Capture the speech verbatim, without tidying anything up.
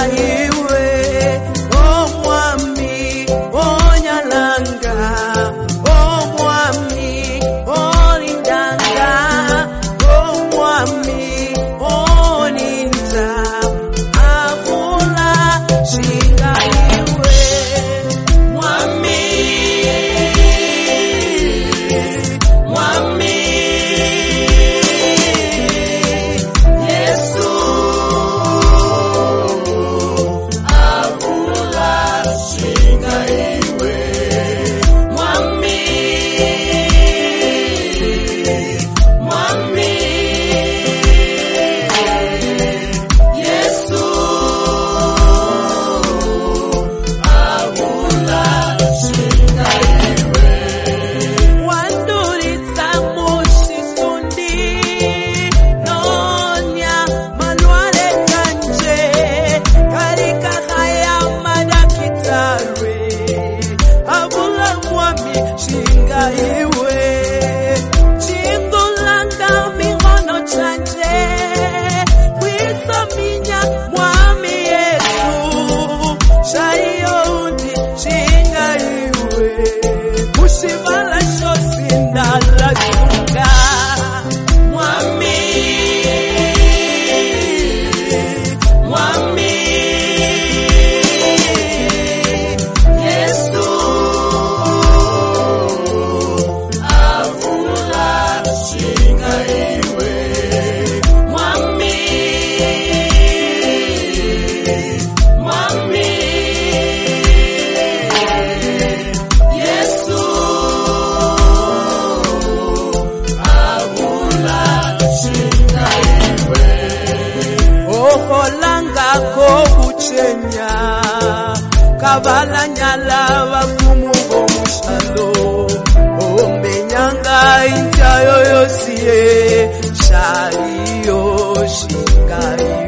iwe omwami onyalanga omwami onindanga omwami oninza avula shinga iwe mwami mwami Yesu avula shinga iwe mwami mwami Yesu avula shinga iwe wanduriza musisundi nonya malwale kanje karika haya madakitarwe avula mwami shinga iwe chingulanga mihono chanje wisaminya mwami Yesu shayoundi shinga iwe kushivala shosindala chunga mwami mwami Yesu avula shinga iwe mwami mwami Yesu avula shinga iwe oholanga ko uchenya kabalanyala bafumu bomushalo ombenyanga intya yoyosiye shaliyo shinga iwe